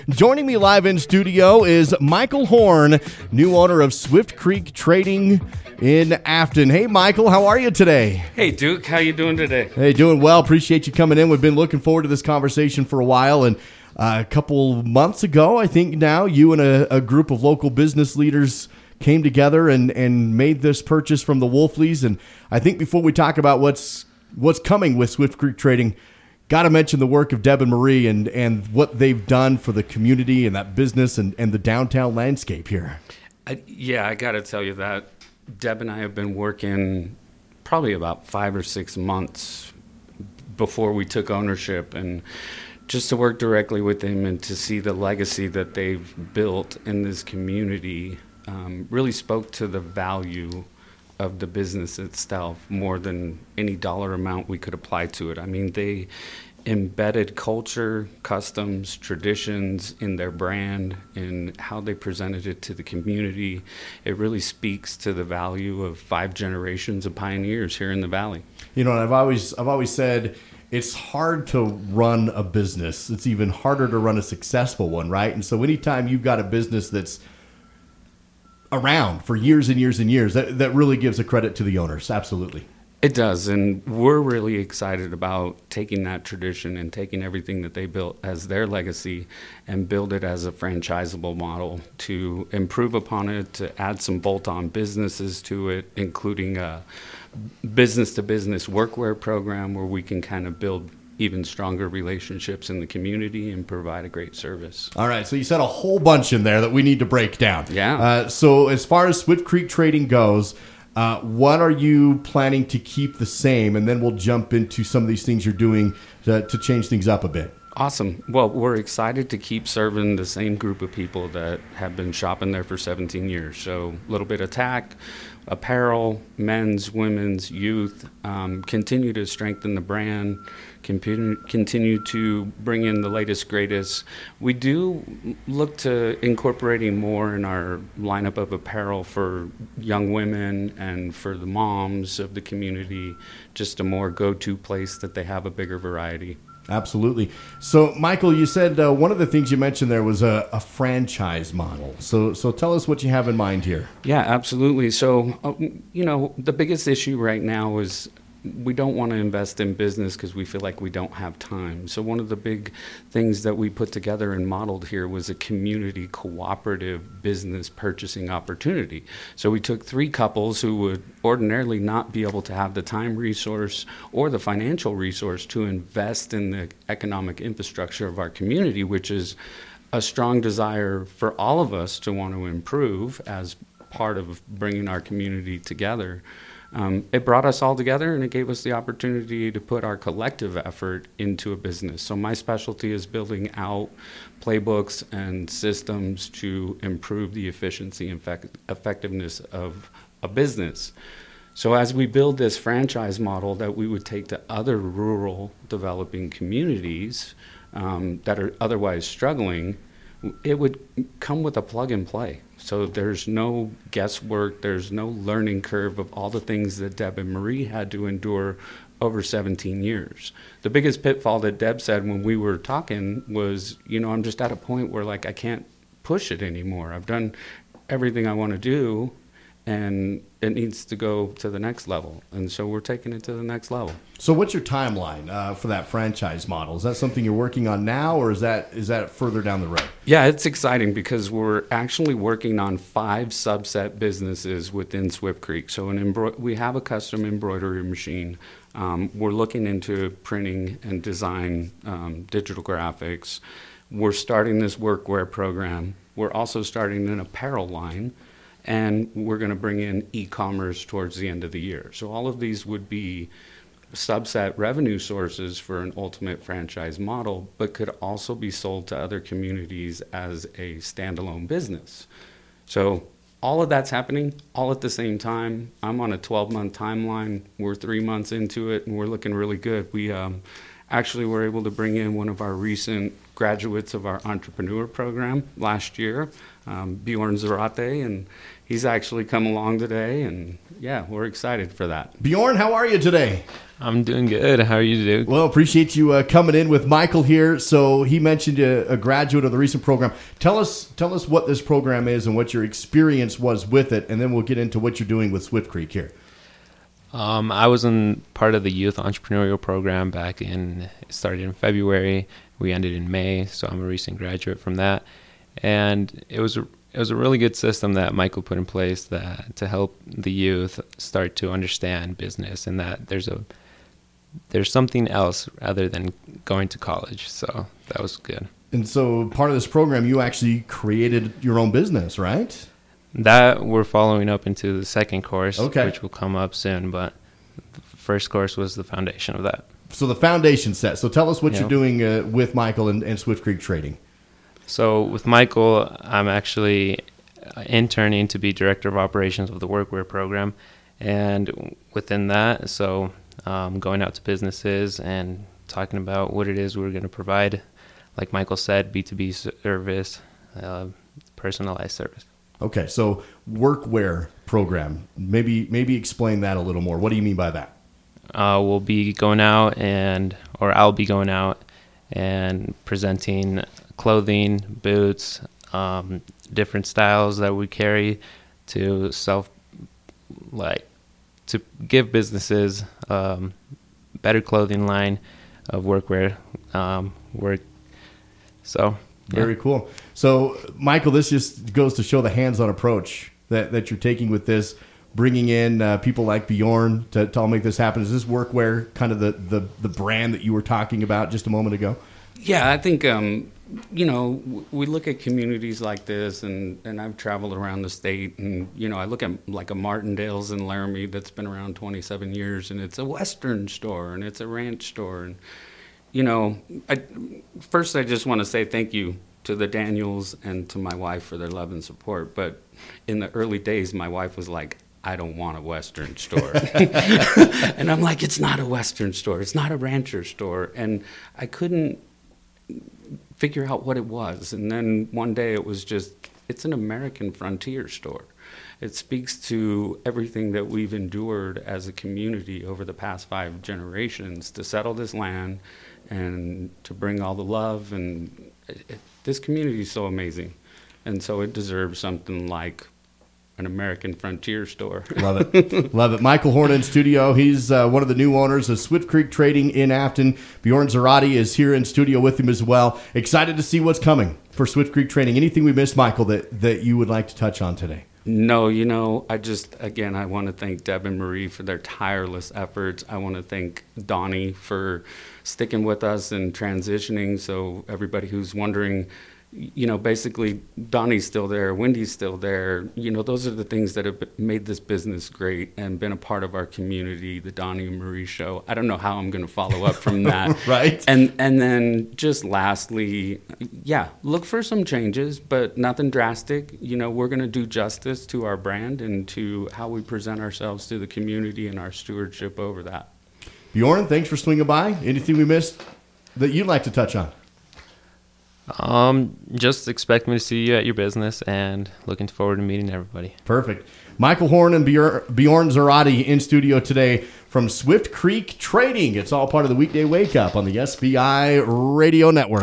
Joining me live in studio is Michael Horn, new owner of Swift Creek Trading in Afton. Hey, Michael, how are you today? Hey, Duke, how you doing today? Hey, doing well. Appreciate you coming in. We've been looking forward to this conversation for a while, and a couple months ago, I think now, you and a group of local business leaders came together and made this purchase from the Wolfleys. And I think before we talk about what's coming with Swift Creek Trading, got to mention the work of Deb and Marie and what they've done for the community and that business and the downtown landscape here. I got to tell you that Deb and I have been working probably about 5 or 6 months before we took ownership, and just to work directly with them and to see the legacy that they've built in this community really spoke to the value of the business itself more than any dollar amount we could apply to it. I mean, they embedded culture, customs, traditions in their brand and how they presented it to the community. It really speaks to the value of 5 generations of pioneers here in the Valley. You know, and I've always said it's hard to run a business. It's even harder to run a successful one, right? And so anytime you've got a business that's around for years and years and years, that really gives a credit to the owners. Absolutely. It does, and we're really excited about taking that tradition and taking everything that they built as their legacy and build it as a franchisable model to improve upon it, to add some bolt-on businesses to it, including a business-to-business workwear program where we can kind of build even stronger relationships in the community and provide a great service. All right, so you said a whole bunch in there that we need to break down. Yeah. So as far as Swift Creek Trading goes, what are you planning to keep the same? And then we'll jump into some of these things you're doing to change things up a bit. Awesome. Well, we're excited to keep serving the same group of people that have been shopping there for 17 years. So a little bit of tack, apparel, men's, women's, youth, continue to strengthen the brand, continue to bring in the latest, greatest. We do look to incorporating more in our lineup of apparel for young women and for the moms of the community, just a more go-to place that they have a bigger variety. Absolutely. So, Michael, you said one of the things you mentioned there was a franchise model. So tell us what you have in mind here. Yeah, absolutely. So, the biggest issue right now is we don't want to invest in business because we feel like we don't have time. So one of the big things that we put together and modeled here was a community cooperative business purchasing opportunity. So we took 3 couples who would ordinarily not be able to have the time resource or the financial resource to invest in the economic infrastructure of our community, which is a strong desire for all of us to want to improve as part of bringing our community together. It brought us all together, and it gave us the opportunity to put our collective effort into a business. So my specialty is building out playbooks and systems to improve the efficiency and effectiveness of a business. So as we build this franchise model that we would take to other rural developing communities that are otherwise struggling, it would come with a plug and play. So there's no guesswork, there's no learning curve of all the things that Deb and Marie had to endure over 17 years. The biggest pitfall that Deb said when we were talking was, I'm just at a point where I can't push it anymore. I've done everything I want to do, and it needs to go to the next level. And so we're taking it to the next level. So what's your timeline for that franchise model? Is that something you're working on now, or is that further down the road? Yeah, it's exciting because we're actually working on 5 subset businesses within Swift Creek. So we have a custom embroidery machine. We're looking into printing and design, digital graphics. We're starting this workwear program. We're also starting an apparel line. And we're going to bring in e-commerce towards the end of the year. So all of these would be subset revenue sources for an ultimate franchise model, but could also be sold to other communities as a standalone business. So all of that's happening all at the same time. I'm on a 12-month timeline. We're 3 months into it, and we're looking really good. We actually were able to bring in one of our recent graduates of our entrepreneur program last year, Bjorn Zarate, and he's actually come along today, and yeah, we're excited for that. Bjorn, how are you today? I'm doing good. How are you doing? Well, appreciate you coming in with Michael here. So he mentioned a graduate of the recent program. Tell us what this program is and what your experience was with it, and then we'll get into what you're doing with Swift Creek here. I was in part of the youth entrepreneurial program it started in February. We ended in May, so I'm a recent graduate from that. And it was a really good system that Michael put in place to help the youth start to understand business and that there's something else other than going to college. So that was good. And so part of this program, you actually created your own business, right? That we're following up into the second course, okay, which will come up soon. But the first course was the foundation of that. So the foundation set. So tell us what you're doing with Michael and Swift Creek Trading. So with Michael, I'm actually interning to be director of operations of the workwear program. And within that, going out to businesses and talking about what it is we're going to provide. Like Michael said, B2B service, personalized service. Okay, so workwear program. Maybe explain that a little more. What do you mean by that? I'll be going out and presenting clothing, boots, different styles that we carry to give businesses better clothing line of workwear. Very cool. So, Michael, this just goes to show the hands-on approach that you're taking with this, bringing in people like Bjorn to all make this happen. Is this workwear kind of the brand that you were talking about just a moment ago? Yeah, I think, we look at communities like this, and I've traveled around the state, and, I look at like a Martindale's in Laramie that's been around 27 years, and it's a Western store, and it's a ranch store, and first I just want to say thank you to the Daniels and to my wife for their love and support. But in the early days, my wife was like, I don't want a Western store. And I'm like, it's not a Western store. It's not a rancher store. And I couldn't figure out what it was. And then one day it was it's an American frontier store. It speaks to everything that we've endured as a community over the past 5 generations to settle this land and to bring all the love. And this community is so amazing. And so it deserves something like an American frontier store. Love it. Love it. Michael Horn in studio. He's one of the new owners of Swift Creek Trading in Afton. Bjorn Zarate is here in studio with him as well. Excited to see what's coming for Swift Creek Trading. Anything we missed, Michael, that you would like to touch on today? No, I want to thank Deb and Marie for their tireless efforts. I want to thank Donnie for sticking with us and transitioning. So everybody who's wondering, basically Donnie's still there, Wendy's still there. Those are the things that have made this business great and been a part of our community, the Donnie and Marie show. I don't know how I'm going to follow up from that. Right. And then just lastly, look for some changes, but nothing drastic. We're going to do justice to our brand and to how we present ourselves to the community and our stewardship over that. Bjorn, thanks for swinging by. Anything we missed that you'd like to touch on? Just expect me to see you at your business and looking forward to meeting everybody. Perfect. Michael Horn and Bjorn Zarate in studio today from Swift Creek Trading. It's all part of the Weekday Wake Up on the SBI Radio Network.